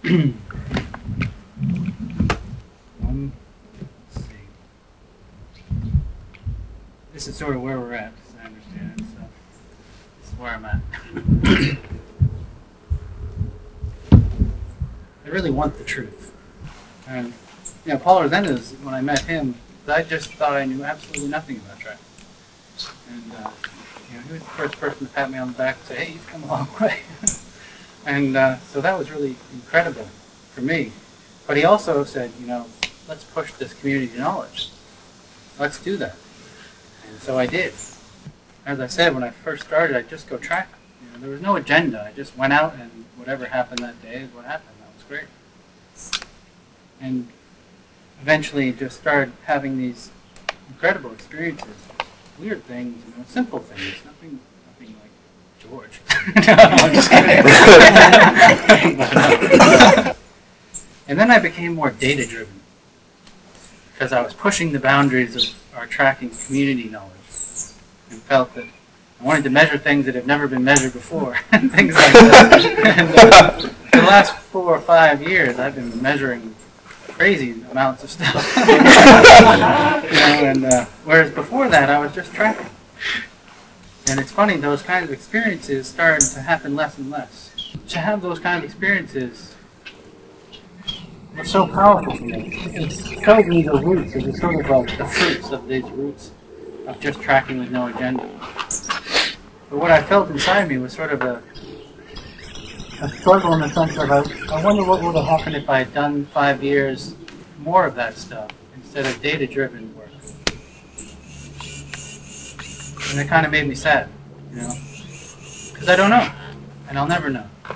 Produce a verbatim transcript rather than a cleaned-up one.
um, let's see. This is sort of where we're at, as I understand it. So this is where I'm at. I really want the truth. And you know, Paul Rosendez, when I met him, I just thought I knew absolutely nothing about tracking. And uh, you know, he was the first person to pat me on the back and say, "Hey, you've come a long way." And uh, so that was really incredible for me. But he also said, you know, let's push this community knowledge. Let's do that. And so I did. As I said, when I first started, I'd just go track. You know, there was no agenda. I just went out, and whatever happened that day is what happened. That was great. And eventually just started having these incredible experiences, weird things, you know, simple things, nothing, nothing like George. No, I'm just kidding. And then I became more data-driven because I was pushing the boundaries of our tracking community knowledge and felt that I wanted to measure things that have never been measured before and things like that. And uh, for the last four or five years, I've been measuring crazy amounts of stuff. You know, and uh, whereas before that, I was just tracking. And it's funny, those kinds of experiences started to happen less and less. To have those kind of experiences was so powerful for me. It showed me the roots, it was sort of like the fruits of these roots of just tracking with no agenda. But what I felt inside me was sort of a, a struggle in the sense of, I, I wonder what would have happened if I had done five years more of that stuff instead of data-driven work. And it kind of made me sad, you know, because I don't know, and I'll never know.